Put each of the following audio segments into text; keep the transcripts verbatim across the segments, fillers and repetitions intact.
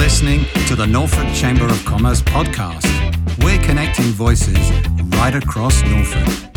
listening to the Norfolk Chamber of Commerce podcast. We're connecting voices right across Norfolk.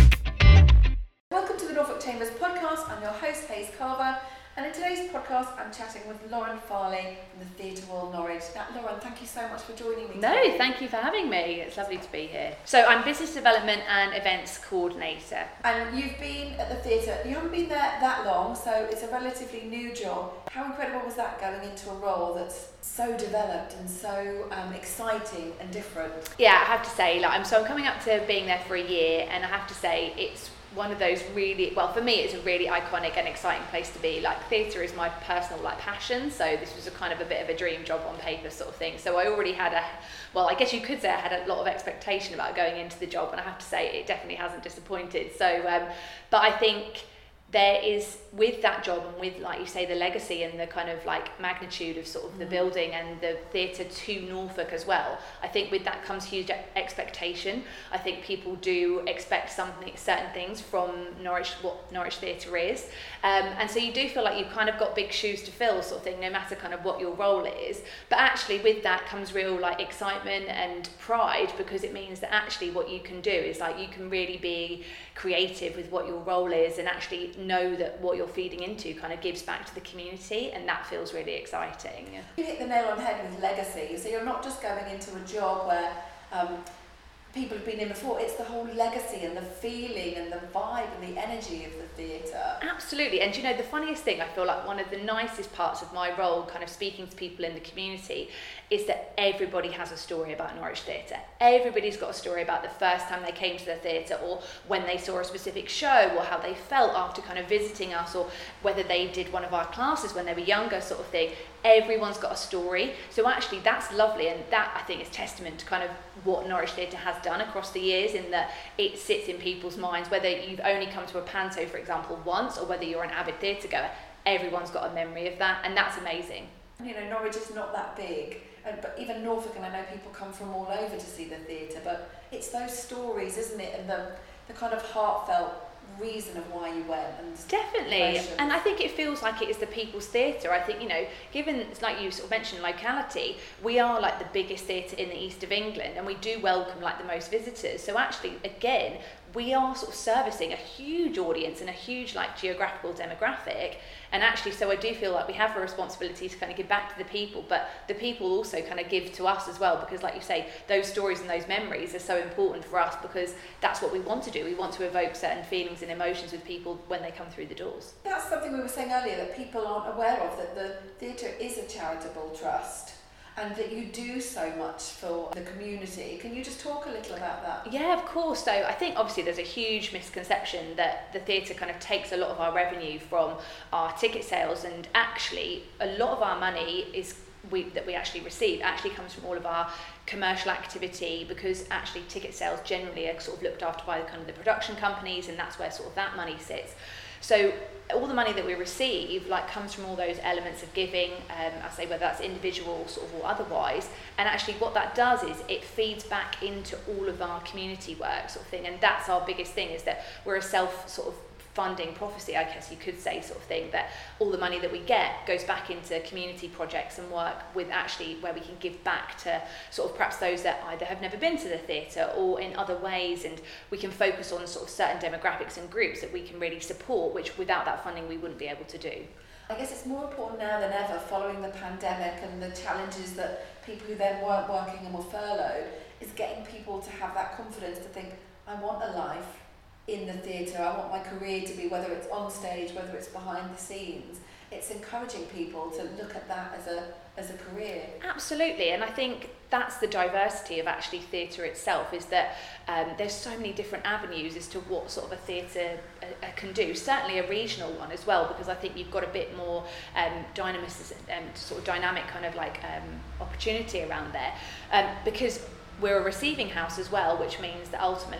Welcome to the Norfolk Chambers podcast. I'm your host, Hayes Carver, and in today's podcast I'm chatting with Lauren Farley from the Theatre Royal Norwich. Now, Lauren, thank you so much for joining me No, today. thank you for having me. It's lovely to be here. So I'm Business Development and Events Coordinator. And you've been at the theatre, you haven't been there that long, so it's a relatively new job. How incredible was that, going into a role that's so developed and so um, exciting and different? Yeah, I have to say, like, I'm so I'm coming up to being there for a year, and I have to say it's one of those really, well, for me it's a really iconic and exciting place to be. Like, theatre is my personal like passion, so this was a kind of a bit of a dream job on paper sort of thing. So I already had a, well, I guess you could say I had a lot of expectation about going into the job, and I have to say it definitely hasn't disappointed. So, um, but I think there is, with that job and with, like you say, the legacy and the kind of like magnitude of sort of the building and the theatre to Norfolk as well, I think with that comes huge expectation. I think people do expect something, certain things from Norwich, what Norwich Theatre is, um, and so you do feel like you've kind of got big shoes to fill sort of thing, no matter kind of what your role is. But actually with that comes real like excitement and pride, because it means that actually what you can do is like you can really be creative with what your role is and actually know that what you're feeding into kind of gives back to the community, and that feels really exciting. You hit the nail on the head with legacy. So you're not just going into a job where um, people have been in before, it's the whole legacy and the feeling and the vibe and the energy of the theatre. Absolutely. And you know, the funniest thing, I feel like one of the nicest parts of my role, kind of speaking to people in the community, is that everybody has a story about Norwich Theatre. Everybody's got a story about the first time they came to the theatre, or when they saw a specific show, or how they felt after kind of visiting us, or whether they did one of our classes when they were younger, sort of thing. Everyone's got a story. So actually that's lovely, and that I think is testament to kind of what Norwich Theatre has done across the years, in that it sits in people's minds, whether you've only come to a panto, for example, once, or whether you're an avid theatre goer, everyone's got a memory of that, and that's amazing. You know, Norwich is not that big, and, but even Norfolk, and I know people come from all over to see the theatre, but it's those stories, isn't it, and the the kind of heartfelt reason of why you went. And definitely emotions. And I think it feels like it is the people's theatre. I think, you know, given, like you sort of mentioned, locality, we are like the biggest theatre in the east of England, and we do welcome like the most visitors. So actually, again, we are sort of servicing a huge audience and a huge like geographical demographic, and actually so I do feel like we have a responsibility to kind of give back to the people, but the people also kind of give to us as well, because like you say, those stories and those memories are so important for us, because that's what we want to do. We want to evoke certain feelings and emotions with people when they come through the doors. That's something we were saying earlier that people aren't aware of, that the theatre is a charitable trust, and that you do so much for the community. Can you just talk a little about that? Yeah, of course. So I think obviously there's a huge misconception that the theatre kind of takes a lot of our revenue from our ticket sales, and actually a lot of our money is we that we actually receive actually comes from all of our commercial activity, because actually ticket sales generally are sort of looked after by the kind of the production companies, and that's where sort of that money sits. So all the money that we receive like comes from all those elements of giving, um, I say whether that's individual sort of or otherwise, and actually what that does is it feeds back into all of our community work sort of thing, and that's our biggest thing, is that we're a self sort of funding prophecy, I guess you could say, sort of thing, that all the money that we get goes back into community projects and work with actually where we can give back to sort of perhaps those that either have never been to the theatre or in other ways, and we can focus on sort of certain demographics and groups that we can really support, which without that funding we wouldn't be able to do. I guess it's more important now than ever, following the pandemic and the challenges that people who then weren't working and were furloughed, is getting people to have that confidence to think, I want a life in the theatre, I want my career to be, whether it's on stage, whether it's behind the scenes. It's encouraging people to look at that as a as a career. Absolutely, and I think that's the diversity of actually theatre itself, is that um, there's so many different avenues as to what sort of a theatre uh, uh, can do. Certainly a regional one as well, because I think you've got a bit more um, dynamism and um, sort of dynamic kind of like um, opportunity around there, um, because we're a receiving house as well, which means that ultimately we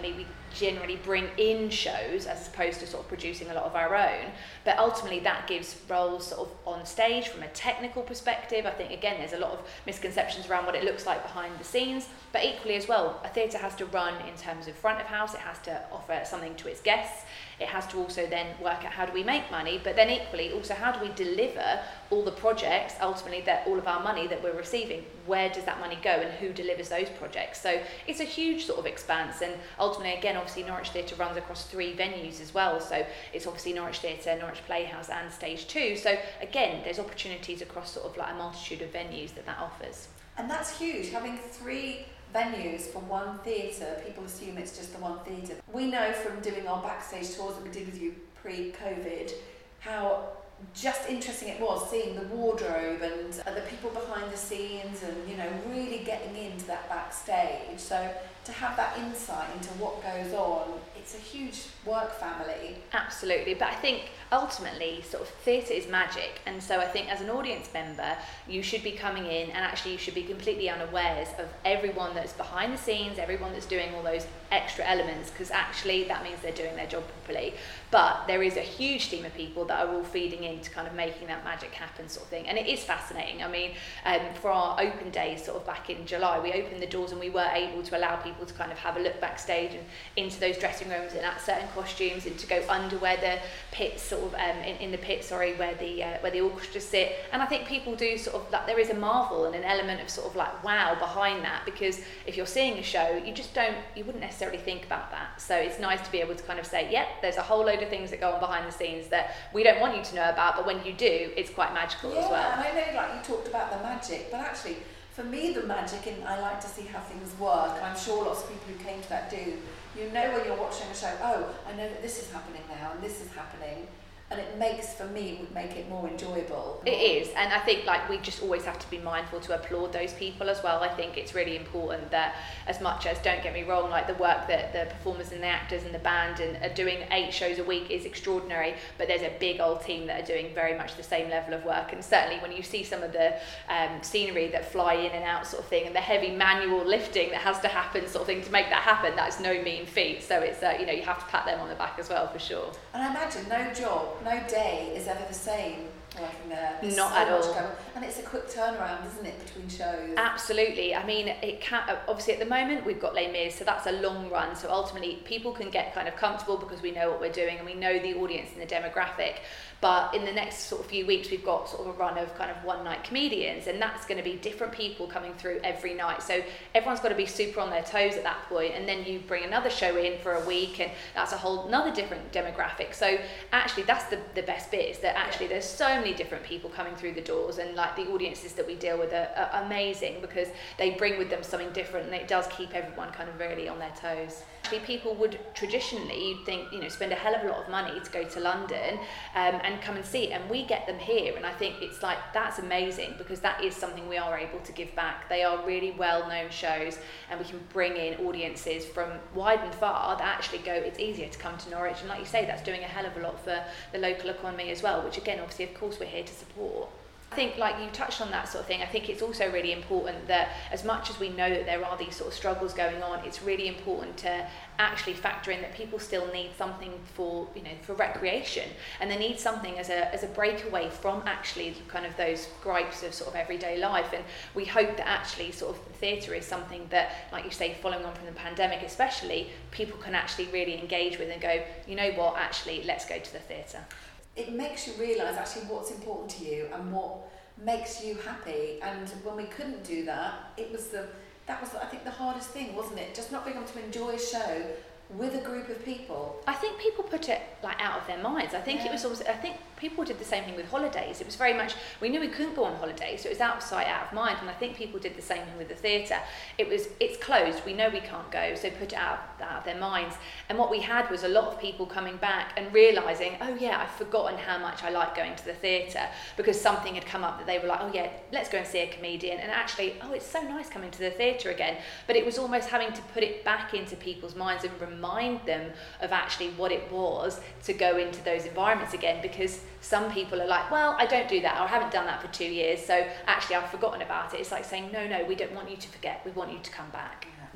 generally bring in shows as opposed to sort of producing a lot of our own, but ultimately that gives roles sort of on stage from a technical perspective. I think again there's a lot of misconceptions around what it looks like behind the scenes, but equally as well, a theatre has to run in terms of front of house, it has to offer something to its guests, it has to also then work out how do we make money, but then equally also how do we deliver all the projects, ultimately that all of our money that we're receiving, where does that money go and who delivers those projects? So it's a huge sort of expanse, and ultimately again obviously Norwich Theatre runs across three venues as well, so it's obviously Norwich Theatre, Norwich Playhouse and Stage two, so again there's opportunities across sort of like a multitude of venues that that offers. And that's huge, having three venues for one theatre. People assume it's just the one theatre. We know from doing our backstage tours that we did with you pre-COVID how just interesting it was seeing the wardrobe and uh, the people behind the scenes, and you know, really getting into that backstage. So to have that insight into what goes on, it's a huge work family. Absolutely, but I think ultimately sort of theatre is magic, and so I think as an audience member you should be coming in and actually you should be completely unawares of everyone that's behind the scenes, everyone that's doing all those extra elements, because actually that means they're doing their job properly, but there is a huge team of people that are all feeding into kind of making that magic happen sort of thing, and it is fascinating. I mean, um, for our open days sort of back in July, we opened the doors and we were able to allow people to kind of have a look backstage and into those dressing rooms and at certain costumes, and to go under where the pits sort of um, in, in the pit sorry where the uh, where the orchestra sit, and I think people do sort of like, there is a marvel and an element of sort of like wow behind that, because if you're seeing a show you just don't you wouldn't necessarily think about that, so it's nice to be able to kind of say, yep, there's a whole load of things that go on behind the scenes that we don't want you to know about, but when you do it's quite magical yeah, as well. And I know like you talked about the magic, but actually for me the magic, and I like to see how things work, and I'm sure lots of people who came to that do, you know when you're watching a show, oh, I know that this is happening now and this is happening, and it makes, for me, it would make it more enjoyable. It is, and I think like we just always have to be mindful to applaud those people as well. I think it's really important that, as much as, don't get me wrong, like the work that the performers and the actors and the band and are doing eight shows a week is extraordinary, but there's a big old team that are doing very much the same level of work, and certainly when you see some of the um, scenery that fly in and out sort of thing, and the heavy manual lifting that has to happen sort of thing to make that happen, that's no mean feat, so it's uh, you know, you have to pat them on the back as well for sure. And I imagine no job, no day is ever the same working there. There's Not so at much all. going on. And it's a quick turnaround, isn't it, between shows? Absolutely. I mean, it can obviously at the moment we've got Les Mis, so that's a long run. So ultimately people can get kind of comfortable because we know what we're doing and we know the audience and the demographic. But in the next sort of few weeks, we've got sort of a run of kind of one night comedians, and that's going to be different people coming through every night. So everyone's got to be super on their toes at that point. And then you bring another show in for a week, and that's a whole another different demographic. So actually, that's the, the best bit, is that actually there's so many different people coming through the doors, and like the audiences that we deal with are, are amazing because they bring with them something different, and it does keep everyone kind of really on their toes. People would traditionally, you'd think, you know, spend a hell of a lot of money to go to London um, and come and see it, and we get them here, and I think it's like, that's amazing because that is something we are able to give back. They are really well-known shows, and we can bring in audiences from wide and far that actually go, it's easier to come to Norwich, and like you say, that's doing a hell of a lot for the local economy as well, which again, obviously, of course, we're here to support. I think, like you touched on that sort of thing, I think it's also really important that as much as we know that there are these sort of struggles going on, it's really important to actually factor in that people still need something for, you know, for recreation, and they need something as a as a breakaway from actually kind of those gripes of sort of everyday life. And we hope that actually sort of theatre is something that, like you say, following on from the pandemic especially, people can actually really engage with and go, you know what, actually, let's go to the theatre. It makes you realise actually what's important to you and what makes you happy. And when we couldn't do that, it was the that was I think the hardest thing, wasn't it? Just not being able to enjoy a show with a group of people. I think people put it like out of their minds. I think yeah. it was also, I think people did the same thing with holidays. It was very much, we knew we couldn't go on holiday, so it was out of sight, out of mind, and I think people did the same thing with the theatre. It was, it's closed, we know we can't go, so put it out, out of their minds. And what we had was a lot of people coming back and realising, oh yeah, I've forgotten how much I like going to the theatre, because something had come up that they were like, oh yeah, let's go and see a comedian, and actually, oh, it's so nice coming to the theatre again. But it was almost having to put it back into people's minds and remind them of actually what it was to go into those environments again, because some people are like, well, I don't do that, or I haven't done that for two years, so actually I've forgotten about it. It's like saying, no, no, we don't want you to forget, we want you to come back. Yeah.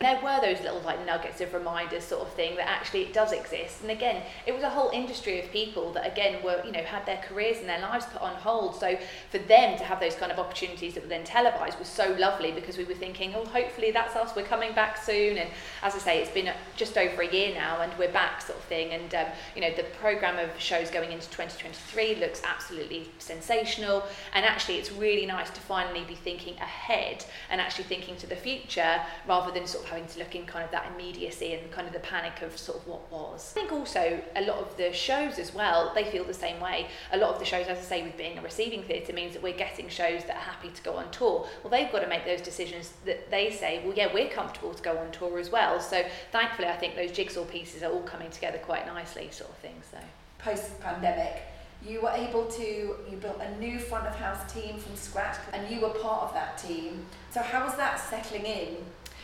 There were those little like nuggets of reminders sort of thing that actually it does exist. And again, it was a whole industry of people that again were, you know, had their careers and their lives put on hold. So for them to have those kind of opportunities that were then televised was so lovely, because we were thinking, oh, hopefully that's us, we're coming back soon. And as I say, it's been just over a year now and we're back sort of thing. And um, you know, the programme of shows going into twenty twenty-three looks absolutely sensational. And actually it's really nice to finally be thinking ahead and actually thinking to the future, rather than sort of having to look in kind of that immediacy and kind of the panic of sort of what was. I think also a lot of the shows as well, they feel the same way. A lot of the shows, as I say, with being a receiving theatre means that we're getting shows that are happy to go on tour. Well, they've got to make those decisions that they say, well, yeah, we're comfortable to go on tour as well. So thankfully, I think those jigsaw pieces are all coming together quite nicely, sort of thing. So post-pandemic, you were able to, you built a new front of house team from scratch and you were part of that team. So how was that settling in?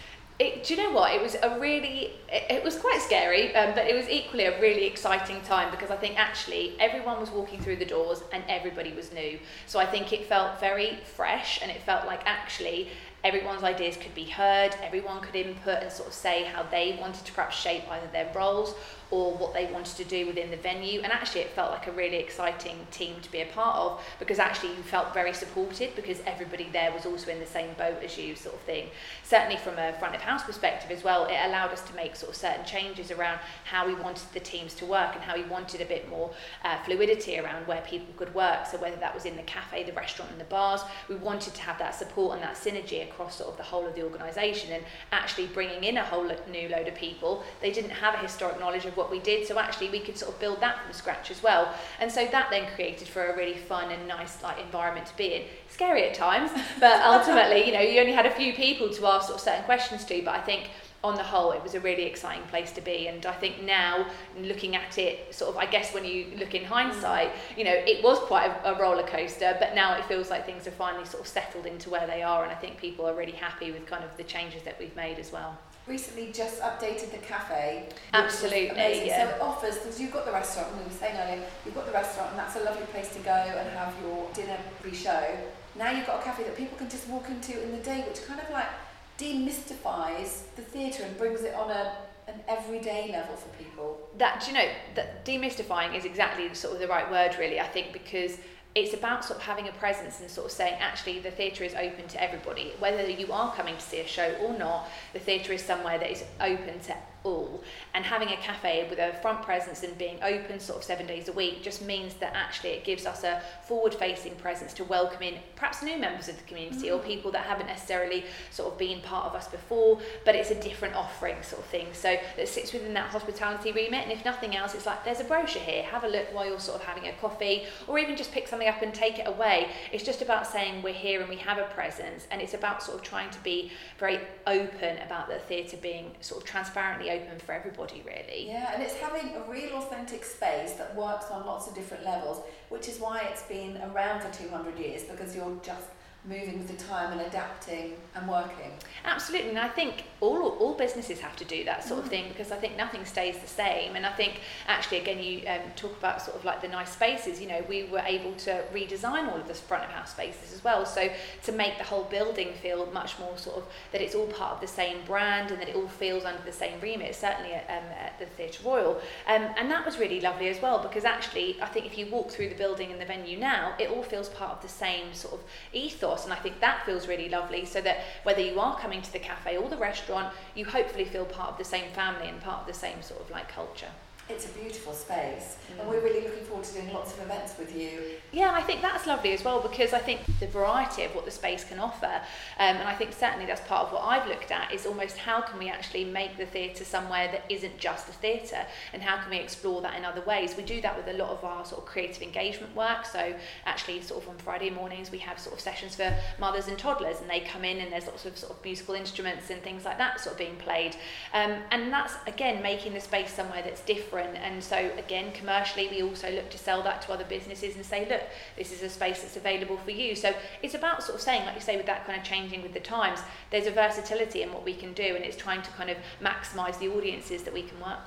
It, do you know what? It was a really, it, it was quite scary, um, but it was equally a really exciting time, because I think actually everyone was walking through the doors and everybody was new. So I think it felt very fresh, and it felt like actually everyone's ideas could be heard, everyone could input and sort of say how they wanted to perhaps shape either their roles or what they wanted to do within the venue. And actually it felt like a really exciting team to be a part of, because actually you felt very supported because everybody there was also in the same boat as you, sort of thing. Certainly from a front of house perspective as well, it allowed us to make sort of certain changes around how we wanted the teams to work and how we wanted a bit more uh, fluidity around where people could work. So whether that was in the cafe, the restaurant and the bars, we wanted to have that support and that synergy across sort of the whole of the organisation, and actually bringing in a whole new load of people. They didn't have a historic knowledge of what we did, so actually we could sort of build that from scratch as well. And so that then created for a really fun and nice like environment to be in. Scary at times, but ultimately, you know, you only had a few people to ask sort of certain questions to, but I think on the whole it was a really exciting place to be. And I think now looking at it sort of, I guess when you look in hindsight, you know, it was quite a, a roller coaster, but now it feels like things have finally sort of settled into where they are, and I think people are really happy with kind of the changes that we've made as well. Recently just updated the cafe. Absolutely, yeah. So it offers, because you've got the restaurant, and we were saying earlier, you've got the restaurant and that's a lovely place to go and have your dinner pre-show. Now you've got a cafe that people can just walk into in the day, which kind of like demystifies the theatre and brings it on a an everyday level for people. That, do you know, that demystifying is exactly sort of the right word really, I think, because it's about sort of having a presence and sort of saying actually the theatre is open to everybody. Whether you are coming to see a show or not, the theatre is somewhere that is open to all. And having a cafe with a front presence and being open sort of seven days a week just means that actually it gives us a forward-facing presence to welcome in perhaps new members of the community mm. or people that haven't necessarily sort of been part of us before, but it's a different offering sort of thing. So that sits within that hospitality remit, and if nothing else, it's like there's a brochure here, have a look while you're sort of having a coffee, or even just pick something up and take it away. It's just about saying we're here and we have a presence, and it's about sort of trying to be very open about the theatre being sort of transparently open for everybody really. Yeah, and it's having a real authentic space that works on lots of different levels, which is why it's been around for two hundred years, because you're just moving with the time and adapting and working. Absolutely, and I think all all businesses have to do that sort mm. of thing, because I think nothing stays the same. And I think actually again you um, talk about sort of like the nice spaces, you know, we were able to redesign all of the front of house spaces as well, so to make the whole building feel much more sort of that it's all part of the same brand and that it all feels under the same remit, certainly at, um, at the Theatre Royal. Um, and that was really lovely as well, because actually I think if you walk through the building and the venue now, it all feels part of the same sort of ethos. And I think that feels really lovely, so that whether you are coming to the cafe or the restaurant, you hopefully feel part of the same family and part of the same sort of like culture. It's a beautiful space, mm. and we're really looking forward to doing lots of events with you. Yeah, and I think that's lovely as well, because I think the variety of what the space can offer, um, and I think certainly that's part of what I've looked at, is almost how can we actually make the theatre somewhere that isn't just a theatre, and how can we explore that in other ways. We do that with a lot of our sort of creative engagement work, so actually sort of on Friday mornings we have sort of sessions for mothers and toddlers, and they come in and there's lots of sort of musical instruments and things like that sort of being played, um, and that's again making the space somewhere that's different. And so again, commercially we also look to sell that to other businesses and say, look, this is a space that's available for you. So it's about sort of saying, like you say, with that kind of changing with the times, there's a versatility in what we can do, and it's trying to kind of maximise the audiences that we can work with.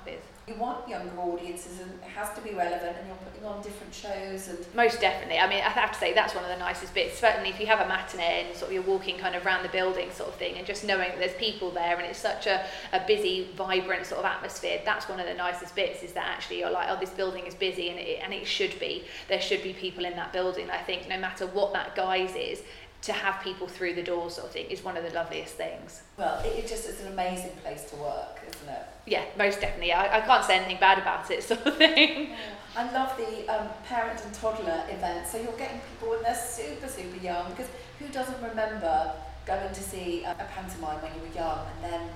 You want younger audiences, and it has to be relevant, and you're putting on different shows. And most definitely. I mean, I have to say that's one of the nicest bits. Certainly, if you have a matinee and sort of you're walking kind of around the building, sort of thing, and just knowing that there's people there, and it's such a, a busy, vibrant sort of atmosphere. That's one of the nicest bits. Is that actually you're like, oh, this building is busy, and it and it should be. There should be people in that building. I think no matter what that guise is, to have people through the door sort of thing is one of the loveliest things. Well, it, it just is an amazing place to work, isn't it? Yeah, most definitely. I, I can't say anything bad about it, sort of thing. Yeah. I love the um, parent and toddler event. So you're getting people when they're super, super young, because who doesn't remember going to see a, a pantomime when you were young? And then,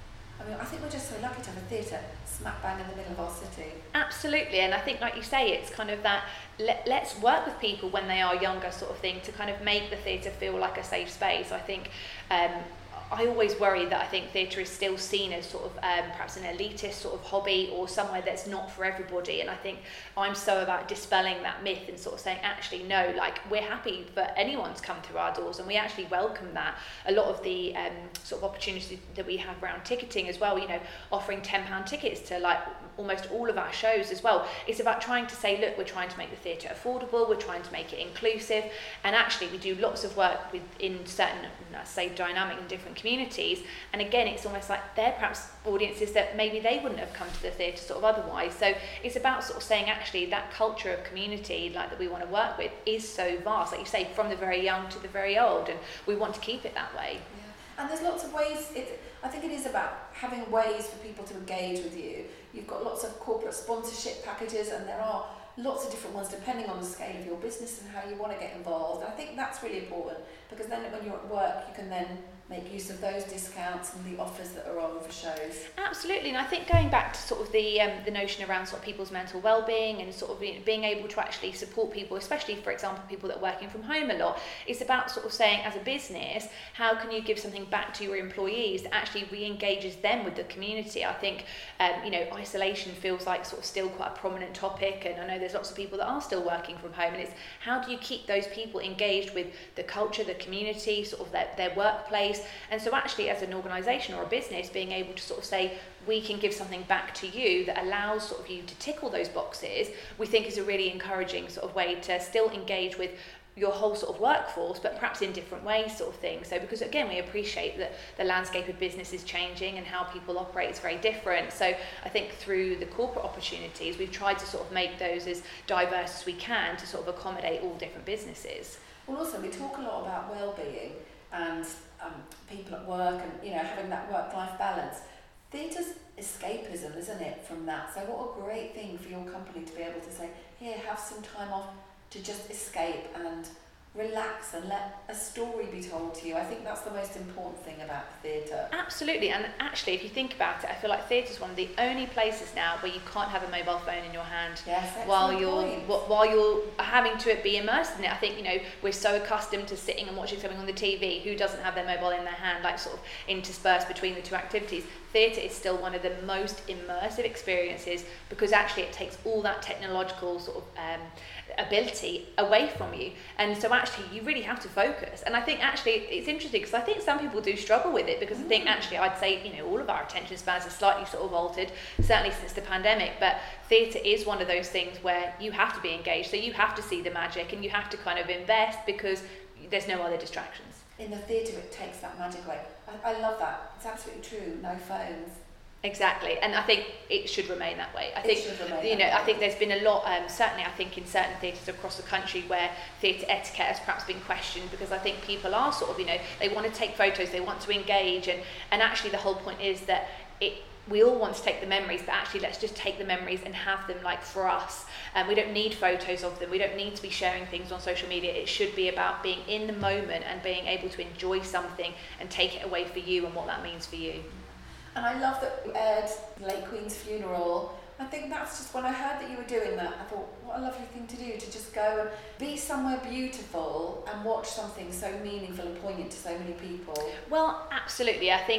I mean, I think we're just so lucky to have a theatre smack bang in the middle of our city. Absolutely, and I think, like you say, it's kind of that let, let's work with people when they are younger sort of thing to kind of make the theatre feel like a safe space. I think um, I always worry that I think theatre is still seen as sort of um, perhaps an elitist sort of hobby or somewhere that's not for everybody, and I think I'm so about dispelling that myth and sort of saying, actually no, like we're happy for anyone to come through our doors, and we actually welcome that. A lot of the um, sort of opportunities that we have around ticketing as well, you know, offering ten pound tickets to like almost all of our shows as well. It's about trying to say, look, we're trying to make the theatre affordable, we're trying to make it inclusive, and actually we do lots of work with in certain, say, dynamic and different communities, and again it's almost like they're perhaps audiences that maybe they wouldn't have come to the theatre sort of otherwise. So it's about sort of saying actually that culture of community like that we want to work with is so vast, like you say, from the very young to the very old, and we want to keep it that way. Yeah. And there's lots of ways, it, I think it is about having ways for people to engage with you. You've got lots of corporate sponsorship packages, and there are lots of different ones depending on the scale of your business and how you want to get involved. And I think that's really important, because then when you're at work you can then make use of those discounts and the offers that are on for shows. Absolutely, and I think going back to sort of the um, the notion around sort of people's mental well-being and sort of you know, being able to actually support people, especially for example people that are working from home a lot, it's about sort of saying as a business, how can you give something back to your employees that actually re-engages them with the community? I think um, you know isolation feels like sort of still quite a prominent topic, and I know there's lots of people that are still working from home, and it's how do you keep those people engaged with the culture, the community, sort of their, their workplace. And so actually as an organisation or a business, being able to sort of say we can give something back to you that allows sort of you to tick all those boxes, we think is a really encouraging sort of way to still engage with your whole sort of workforce, but perhaps in different ways sort of thing. So because again we appreciate that the landscape of business is changing and how people operate is very different. So I think through the corporate opportunities we've tried to sort of make those as diverse as we can to sort of accommodate all different businesses. Well, also we talk a lot about well-being and um, people at work and you know having that work-life balance. Theatre's escapism, isn't it, from that? So what a great thing for your company to be able to say, here, have some time off to just escape and relax and let a story be told to you. I think that's the most important thing about the theatre. Absolutely, and actually if you think about it, I feel like theatre is one of the only places now where you can't have a mobile phone in your hand yes, while you're point. while you're having to be immersed in it. I think you know we're so accustomed to sitting and watching something on the T V. Who doesn't have their mobile in their hand, like sort of interspersed between the two activities? Theatre is still one of the most immersive experiences, because actually it takes all that technological sort of um, ability away from you, and so actually you really have to focus. And I think actually it's interesting because I think some people do struggle with it, because mm. I think actually I'd say you know all of our attention spans are slightly sort of altered, certainly since the pandemic, but theatre is one of those things where you have to be engaged, so you have to see the magic and you have to kind of invest because there's no other distractions. In the theatre it takes that magic away. I, I love that. It's absolutely true. No phones. Exactly, and I think it should remain that way. I it think should remain you know. that I way. think there's been a lot, um, certainly I think in certain theatres across the country where theatre etiquette has perhaps been questioned, because I think people are sort of you know they want to take photos, they want to engage, and and actually the whole point is that it. We all want to take the memories, but actually let's just take the memories and have them like for us. And um, we don't need photos of them. We don't need to be sharing things on social media. It should be about being in the moment and being able to enjoy something and take it away for you and what that means for you. And I love that you aired Late Queen's Funeral. I think that's just when I heard that you were doing that, I thought, what a lovely thing to do, to just go and be somewhere beautiful and watch something so meaningful and poignant to so many people. Well, absolutely. I think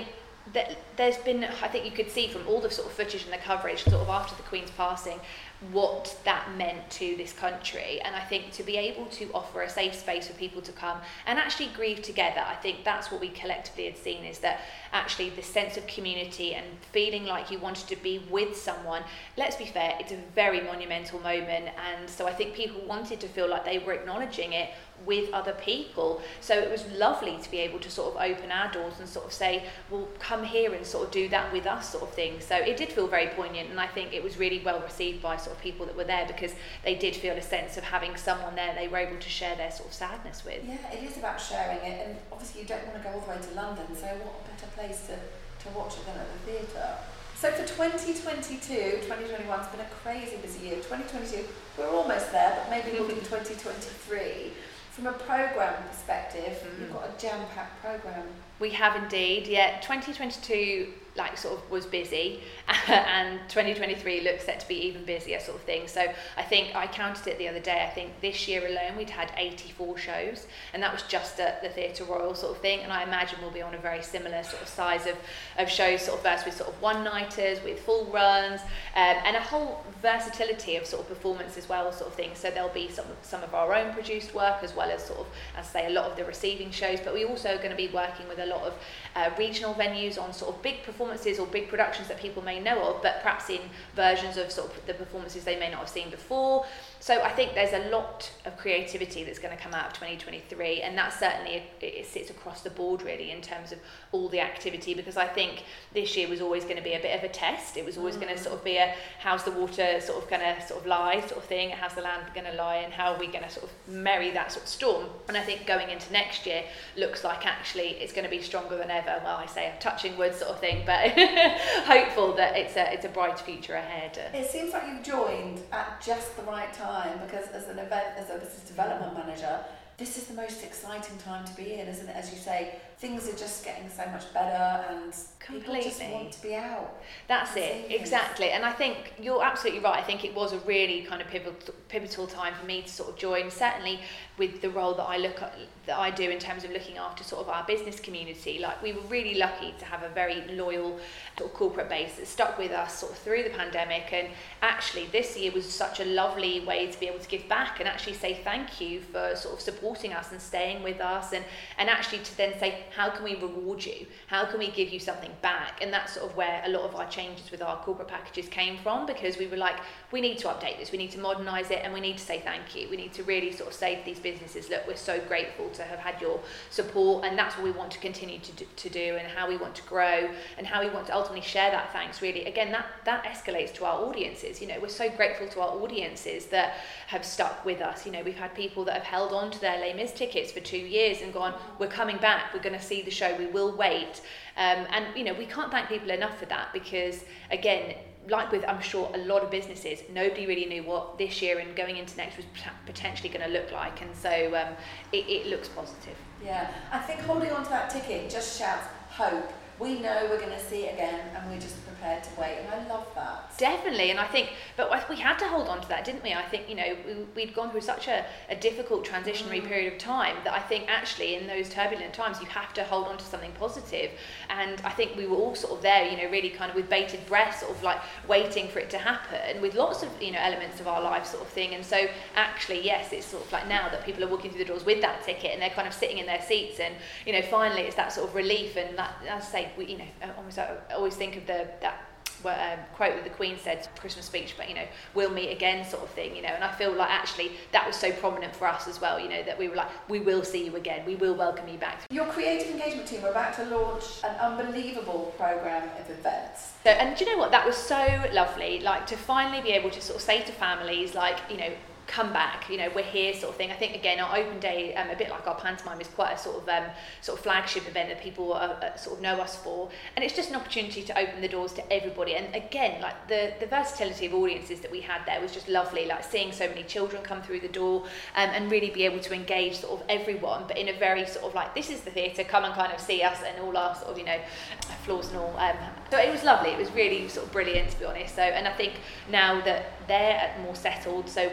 that there's been, I think you could see from all the sort of footage and the coverage sort of after the Queen's passing, what that meant to this country. And I think to be able to offer a safe space for people to come and actually grieve together, I think that's what we collectively had seen, is that actually the sense of community and feeling like you wanted to be with someone. Let's be fair, it's a very monumental moment, and so I think people wanted to feel like they were acknowledging it with other people. So it was lovely to be able to sort of open our doors and sort of say, well, come here and sort of do that with us, sort of thing. So it did feel very poignant, and I think it was really well received by sort of people that were there, because they did feel a sense of having someone there they were able to share their sort of sadness with. Yeah, it is about sharing it, and obviously you don't want to go all the way to London, so what a better place to, to watch it than at the theatre. So for twenty twenty-two, twenty twenty-one's been a crazy busy year. twenty twenty-two, we're almost there, but maybe we'll do twenty twenty-three. From a programme perspective, mm. you've got a jam-packed programme. We have indeed, yeah. twenty twenty-two like sort of was busy, and twenty twenty-three looks set to be even busier, sort of thing. So I think I counted it the other day. I think this year alone we'd had eighty-four shows, and that was just at the Theatre Royal, sort of thing. And I imagine we'll be on a very similar sort of size of, of shows, sort of verse with sort of one-nighters, with full runs, um, and a whole versatility of sort of performance as well, sort of thing. So there'll be some some of our own produced work, as well as sort of, as I say, a lot of the receiving shows. But we're also going to be working with a lot of uh, regional venues on sort of big performances or big productions that people may know of, but perhaps in versions of sort of the performances they may not have seen before. So I think there's a lot of creativity that's going to come out of twenty twenty-three, and that certainly it sits across the board really in terms of all the activity, because I think this year was always going to be a bit of a test. It was always mm. going to sort of be a how's the water sort of going to sort of lie sort of thing, how's the land going to lie, and how are we going to sort of marry that sort of storm. And I think going into next year looks like actually it's going to be stronger than ever. Well, I say I'm touching wood sort of thing, but hopeful that it's a it's a bright future ahead. It seems like you've joined at just the right time, because as an event, as a business development manager, this is the most exciting time to be in, isn't it? As you say, things are just getting so much better, and Completely. people just want to be out. That's it, exactly. And I think you're absolutely right. I think it was a really kind of pivotal, pivotal time for me to sort of join, certainly with the role that I look at, that I do in terms of looking after sort of our business community. Like, we were really lucky to have a very loyal sort of corporate base that stuck with us sort of through the pandemic, and actually this year was such a lovely way to be able to give back and actually say thank you for sort of supporting us and staying with us, and and actually to then say, how can we reward you? How can we give you something back? And that's sort of where a lot of our changes with our corporate packages came from, because we were like, we need to update this, we need to modernise it, and we need to say thank you. We need to really sort of say to these businesses, look, we're so grateful to have had your support, and that's what we want to continue to do, to do and how we want to grow, and how we want to ultimately share that thanks. Really, again, that that escalates to our audiences. You know, we're so grateful to our audiences that have stuck with us. You know, we've had people that have held on to their Les Mis tickets for two years and gone, we're coming back, we're going to see the show, we will wait. Um, and, you know, we can't thank people enough for that, because, again, like with, I'm sure, a lot of businesses, nobody really knew what this year and going into next was potentially going to look like. And so um, it, it looks positive. Yeah, I think holding on to that ticket just shouts hope. We know we're going to see it again, and we're just prepared to wait, and I love that. Definitely, and I think, but we had to hold on to that, didn't we? I think, you know, we, we'd gone through such a, a difficult transitionary mm. period of time that I think actually in those turbulent times you have to hold on to something positive. And I think we were all sort of there, you know, really kind of with bated breath, sort of like waiting for it to happen, with lots of, you know, elements of our life sort of thing. And so actually, yes, it's sort of like now that people are walking through the doors with that ticket and they're kind of sitting in their seats, and, you know, finally it's that sort of relief. And that, as I say, we, you know, almost I always think of the that um, quote that the Queen said, Christmas speech, but, you know, we'll meet again sort of thing, you know. And I feel like actually that was so prominent for us as well, you know, that we were like, we will see you again, we will welcome you back. Your creative engagement team are about to launch an unbelievable programme of events. So, and do you know what, that was so lovely, like to finally be able to sort of say to families, like, you know, come back, you know, we're here sort of thing. I think, again, our open day, um, a bit like our pantomime, is quite a sort of um, sort of flagship event that people are, uh, sort of know us for, and it's just an opportunity to open the doors to everybody. And again, like the the versatility of audiences that we had there was just lovely, like seeing so many children come through the door, um, and really be able to engage sort of everyone, but in a very sort of like, this is the theatre, come and kind of see us, and all our sort of, you know, flaws and all. Um, so it was lovely, it was really sort of brilliant, to be honest. So, and I think now that they're more settled, so we can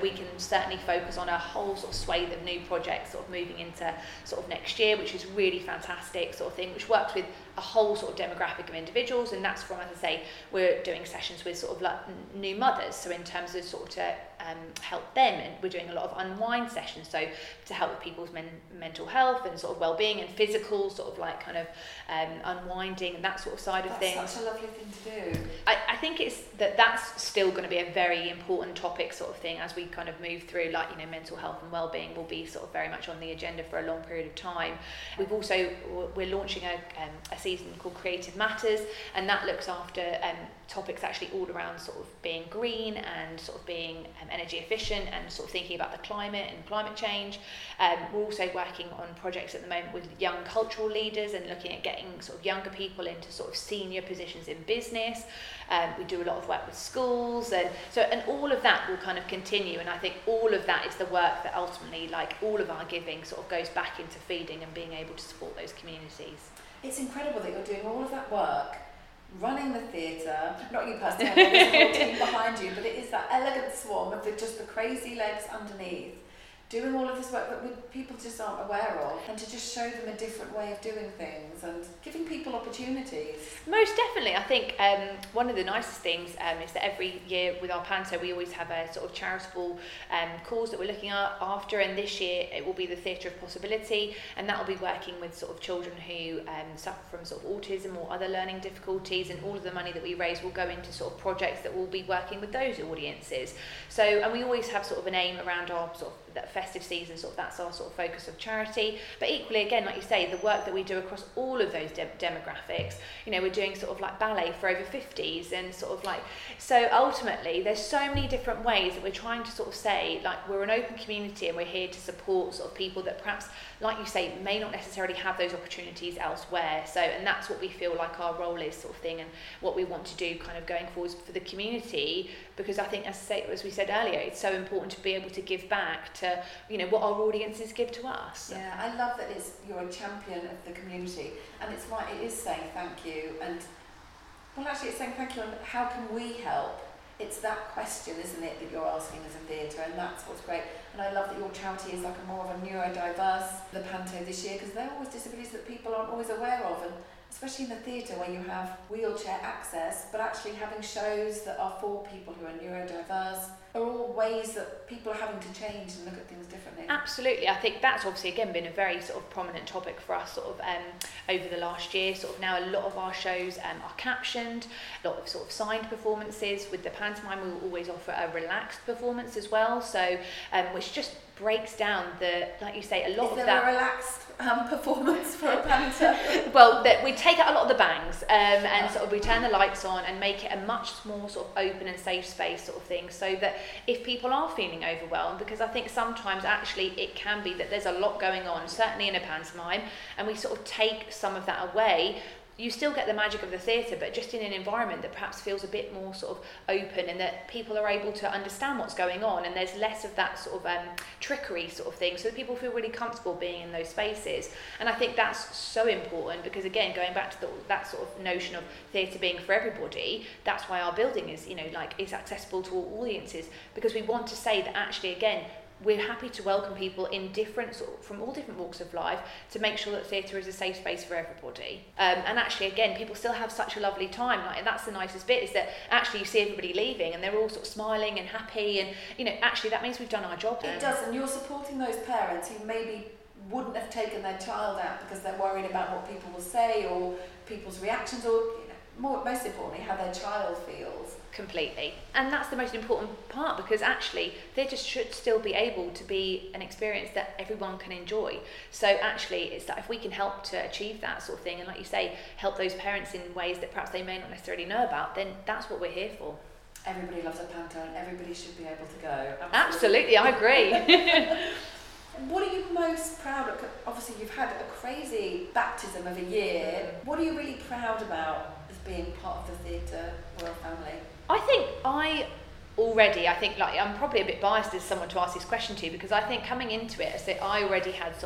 certainly focus on a whole sort of swathe of new projects sort of moving into sort of next year, which is really fantastic sort of thing, which works with a whole sort of demographic of individuals. And that's from, as I say, we're doing sessions with sort of like new mothers, so in terms of sort of to um, help them, and we're doing a lot of unwind sessions, so to help with people's men- mental health and sort of well-being and physical sort of like kind of um, unwinding and that sort of side that's of things. That's such a lovely thing to do. I, I think it's that that's still going to be a very important topic sort of thing as we kind of move through, like, you know, mental health and well-being will be sort of very much on the agenda for a long period of time. We've also, we're launching a, um, a season called Creative Matters, and that looks after um, topics actually all around sort of being green and sort of being um, energy efficient and sort of thinking about the climate and climate change. Um, we're also working on projects at the moment with young cultural leaders and looking at getting sort of younger people into sort of senior positions in business. Um, we do a lot of work with schools, and so and all of that will kind of continue, and I think all of that is the work that ultimately, like, all of our giving sort of goes back into feeding and being able to support those communities. It's incredible that you're doing all of that work, running the theatre, not you personally, there's a whole team behind you, but it is that elegant swarm of the, just the crazy legs underneath, doing all of this work that we, people just aren't aware of, and to just show them a different way of doing things and giving people opportunities. Most definitely. I think um, one of the nicest things um, is that every year with our Panto we always have a sort of charitable um, cause that we're looking at after, and this year it will be the Theatre of Possibility, and that will be working with sort of children who um, suffer from sort of autism or other learning difficulties, and all of the money that we raise will go into sort of projects that will be working with those audiences. So, and we always have sort of an aim around our sort of that festive season, sort of that's our sort of focus of charity. But equally, again, like you say, the work that we do across all of those de- demographics, you know, we're doing sort of like ballet for over fifties, and sort of like, so ultimately there's so many different ways that we're trying to sort of say, like, we're an open community and we're here to support sort of people that perhaps, like you say, may not necessarily have those opportunities elsewhere. So, and that's what we feel like our role is, sort of thing, and what we want to do kind of going forwards for the community, because I think, as, say, as we said earlier, it's so important to be able to give back to, you know, what our audiences give to us. Yeah, I love that it's you're a champion of the community, and it's right, it is saying thank you, and well, actually it's saying thank you, and how can we help? It's that question, isn't it, that you're asking as a theatre, and that's what's great. And I love that your charity is like a more of a neurodiverse, the Panto this year, because they're always disabilities that people aren't always aware of, and especially in the theatre where you have wheelchair access, but actually having shows that are for people who are neurodiverse are all ways that people are having to change and look at things differently. Absolutely. I think that's obviously, again, been a very sort of prominent topic for us sort of um, over the last year. Sort of now a lot of our shows um, are captioned, a lot of sort of signed performances. With the pantomime, we will always offer a relaxed performance as well, so um, which just breaks down the, like you say, a lot Is of there that. a relaxed um, performance for a panto? Well, that we take out a lot of the bangs um, and sort of we turn the lights on and make it a much more sort of open and safe space sort of thing, so that if people are feeling overwhelmed, because I think sometimes actually it can be that there's a lot going on, certainly in a pantomime, and we sort of take some of that away. You still get the magic of the theatre, but just in an environment that perhaps feels a bit more sort of open, and that people are able to understand what's going on, and there's less of that sort of um, trickery sort of thing, so that people feel really comfortable being in those spaces. And I think that's so important, because again, going back to the, that sort of notion of theatre being for everybody, that's why our building is, you know, like, is accessible to all audiences, because we want to say that actually, again, we're happy to welcome people in different sort of, from all different walks of life, to make sure that theatre is a safe space for everybody. Um, and actually, again, people still have such a lovely time. Like, and that's the nicest bit, is that actually you see everybody leaving and they're all sort of smiling and happy, and, you know, actually that means we've done our job. It does, and you're supporting those parents who maybe wouldn't have taken their child out because they're worried about what people will say or people's reactions, or, you know, more, most importantly, how their child feels. Completely. And that's the most important part, because actually theatre should still be able to be an experience that everyone can enjoy. So actually it's that if we can help to achieve that sort of thing, and like you say, help those parents in ways that perhaps they may not necessarily know about, then that's what we're here for. Everybody loves a panto, and everybody should be able to go. Absolutely, Absolutely I agree. What are you most proud of? Obviously you've had a crazy baptism of a year. What are you really proud about as being part of the theatre royal family? I think I already, I think like I'm probably a bit biased as someone to ask this question to, because I think coming into it, I said I already had sort of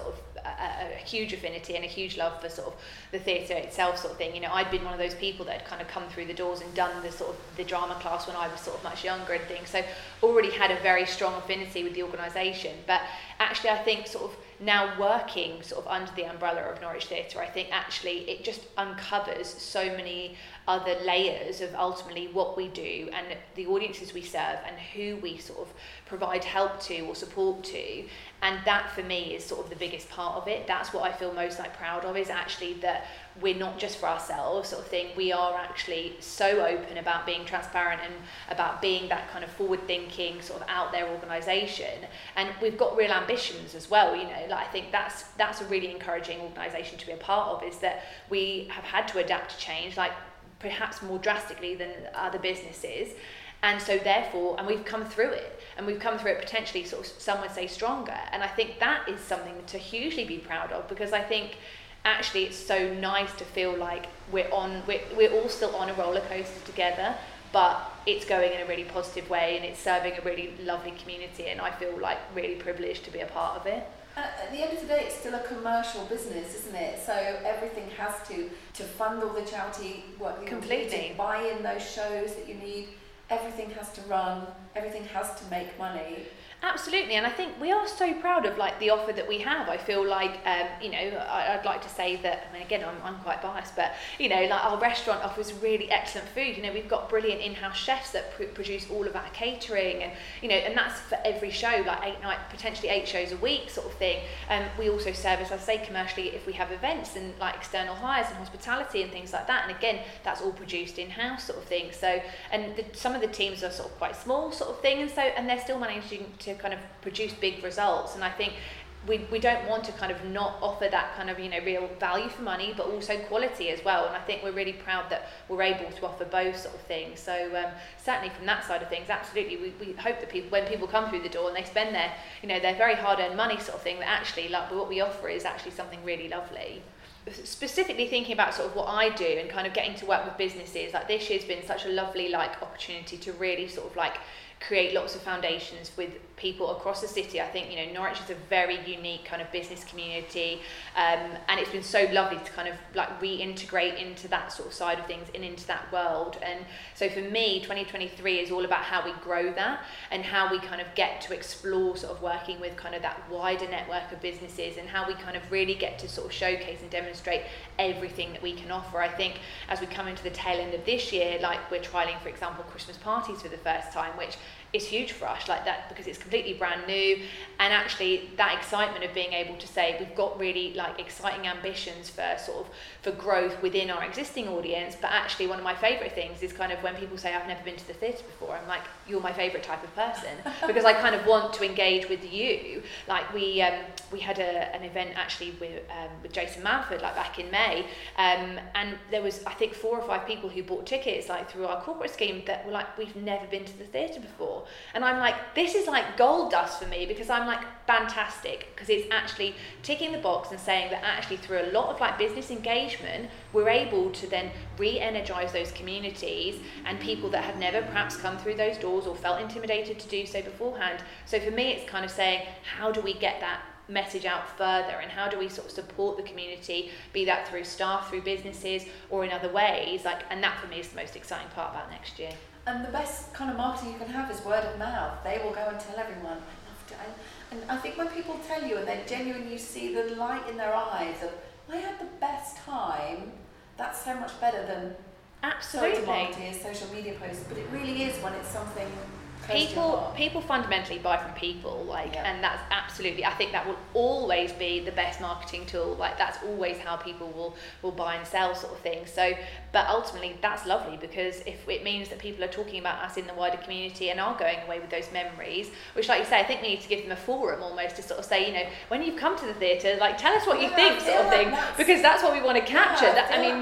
a, a huge affinity and a huge love for sort of the theatre itself sort of thing. You know, I'd been one of those people that had kind of come through the doors and done the sort of the drama class when I was sort of much younger and things, so already had a very strong affinity with the organisation. But actually I think sort of now working sort of under the umbrella of Norwich Theatre, I think actually it just uncovers so many other layers of ultimately what we do and the audiences we serve and who we sort of provide help to or support to. And that for me is sort of the biggest part of it. That's what I feel most like proud of, is actually that we're not just for ourselves sort of thing. We are actually so open about being transparent and about being that kind of forward thinking sort of out there organisation. And we've got real ambitions as well, you know, like I think that's that's a really encouraging organisation to be a part of, is that we have had to adapt to change, like perhaps more drastically than other businesses. And so therefore, and we've come through it, and we've come through it potentially sort of, some would say, stronger. And I think that is something to hugely be proud of, because I think actually it's so nice to feel like we're on, we're, we're all still on a roller coaster together, but it's going in a really positive way and it's serving a really lovely community, and I feel like really privileged to be a part of it. At the end of the day, it's still a commercial business, isn't it? So everything has to, to fund all the charity work, completely, to buy in those shows that you need. Everything has to run, everything has to make money. Absolutely, and I think we are so proud of like the offer that we have. I feel like, um, you know, I, I'd like to say that, I mean, again, I'm, I'm quite biased, but, you know, like our restaurant offers really excellent food. You know, we've got brilliant in-house chefs that pr- produce all of our catering, and, you know, and that's for every show, like eight night, potentially eight shows a week sort of thing. Um, we also service, I say, commercially if we have events and like external hires and hospitality and things like that. And again, that's all produced in-house sort of thing. So, and the, some of the teams are sort of quite small sort of thing, and so, and they're still managing to to kind of produce big results. And I think we we don't want to kind of not offer that kind of, you know, real value for money, but also quality as well. And I think we're really proud that we're able to offer both sort of things. So um, certainly from that side of things, absolutely, we, we hope that people, when people come through the door and they spend their, you know, their very hard-earned money sort of thing, that actually like what we offer is actually something really lovely. Specifically thinking about sort of what I do and kind of getting to work with businesses, like this year's been such a lovely like opportunity to really sort of like create lots of foundations with people across the city. I think, you know, Norwich is a very unique kind of business community, um, and it's been so lovely to kind of like reintegrate into that sort of side of things and into that world. And so for me, twenty twenty-three is all about how we grow that and how we kind of get to explore sort of working with kind of that wider network of businesses, and how we kind of really get to sort of showcase and demonstrate everything that we can offer. I think as we come into the tail end of this year, like we're trialing, for example, Christmas parties for the first time, which is huge for us, like that, because it's completely brand new. And actually that excitement of being able to say we've got really like exciting ambitions for sort of for growth within our existing audience. But actually one of my favorite things is kind of when people say I've never been to the theatre before, I'm like, you're my favorite type of person, because I kind of want to engage with you. Like we um we had a, an event actually with um, with Jason Manford like back in May, um and there was I think four or five people who bought tickets like through our corporate scheme that were like, we've never been to the theatre before. And I'm like, this is like gold dust for me, because I'm like, fantastic, because it's actually ticking the box and saying that actually through a lot of like business engagement, we're able to then re-energize those communities and people that have never perhaps come through those doors or felt intimidated to do so beforehand. So for me, it's kind of saying, how do we get that message out further, and how do we sort of support the community, be that through staff, through businesses, or in other ways, like, and that for me is the most exciting part about next year. And the best kind of marketing you can have is word of mouth. They will go and tell everyone. I love to, and, and I think when people tell you and they're genuine, you see the light in their eyes of, I had the best time, that's so much better than absolutely marketing, social media posts. But it really is when it's something people people fundamentally buy from people, like, yeah. And that's absolutely, I think that will always be the best marketing tool. Like that's always how people will will buy and sell sort of thing. So but ultimately that's lovely, because if it means that people are talking about us in the wider community and are going away with those memories, which, like you say, I think we need to give them a forum almost to sort of say, you know, when you've come to the theatre, like tell us what you yeah, think sort of like thing, that's, because that's what we want to capture. yeah, that, I mean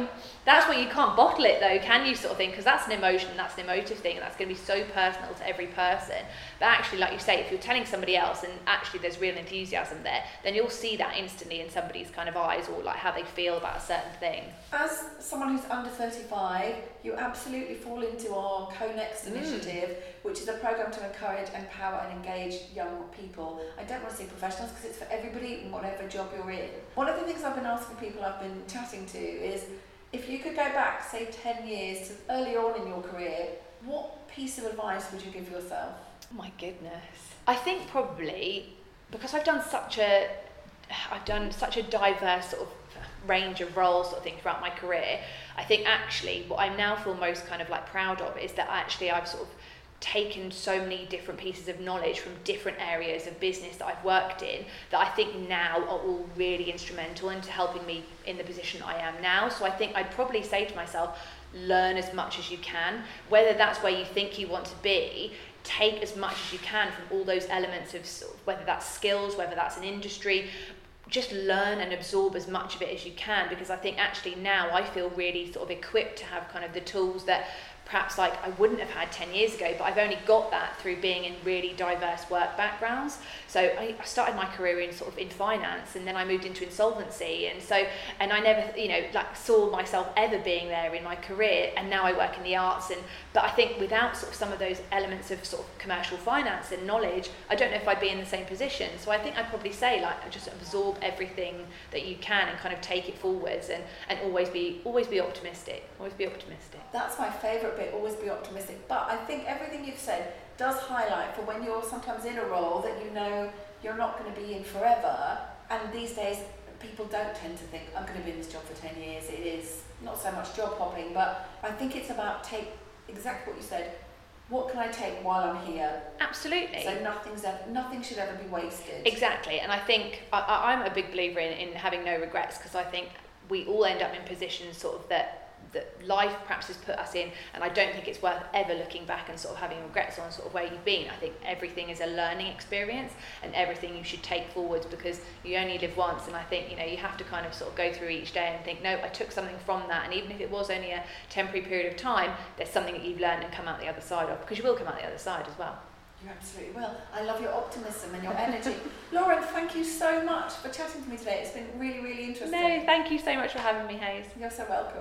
That's where you can't bottle it though, can you, sort of thing? Because that's an emotion, that's an emotive thing, and that's going to be so personal to every person. But actually, like you say, if you're telling somebody else and actually there's real enthusiasm there, then you'll see that instantly in somebody's kind of eyes, or like how they feel about a certain thing. As someone who's under thirty-five, you absolutely fall into our Co-Next initiative, mm. which is a programme to encourage, empower and engage young people. I don't want to say professionals because it's for everybody, whatever job you're in. One of the things I've been asking people I've been chatting to is, if you could go back, say ten years to earlier on in your career, what piece of advice would you give yourself? Oh my goodness. I think probably, because I've done such a, I've done such a diverse sort of range of roles sort of thing throughout my career, I think actually what I now feel most kind of like proud of is that actually I've sort of taken so many different pieces of knowledge from different areas of business that I've worked in that I think now are all really instrumental into helping me in the position I am now. So I think I'd probably say to myself, learn as much as you can, whether that's where you think you want to be. Take as much as you can from all those elements of sort of, whether that's skills, whether that's an industry. Just learn and absorb as much of it as you can, because I think actually now I feel really sort of equipped to have kind of the tools that perhaps like I wouldn't have had ten years ago, but I've only got that through being in really diverse work backgrounds. So I started my career in sort of in finance, and then I moved into insolvency, and so and I never, you know, like saw myself ever being there in my career, and now I work in the arts. And but I think without sort of some of those elements of sort of commercial finance and knowledge, I don't know if I'd be in the same position. So I think I'd probably say like just absorb everything that you can and kind of take it forwards, and and always be always be optimistic, always be optimistic. That's my favourite bit, always be optimistic. But I think everything you've said does highlight for when you're sometimes in a role that you know you're not going to be in forever. And these days, people don't tend to think, I'm going to be in this job for ten years. It is not so much job hopping, but I think it's about take exactly what you said. What can I take while I'm here? Absolutely. So nothing's ever, nothing should ever be wasted. Exactly. And I think I, I'm a big believer in, in having no regrets, because I think we all end up in positions sort of that that life perhaps has put us in, and I don't think it's worth ever looking back and sort of having regrets on sort of where you've been. I think everything is a learning experience, and everything you should take forwards, because you only live once. And I think, you know, you have to kind of sort of go through each day and think, no, I took something from that, and even if it was only a temporary period of time, there's something that you've learned and come out the other side of, because you will come out the other side as well. You absolutely will. I love your optimism and your energy. Lauren, thank you so much for chatting to me today. It's been really, really interesting. No, thank you so much for having me, Hayes. You're so welcome.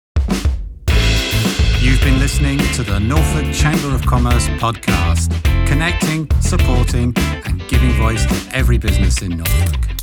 You've been listening to the Norfolk Chamber of Commerce podcast, connecting, supporting, and giving voice to every business in Norfolk.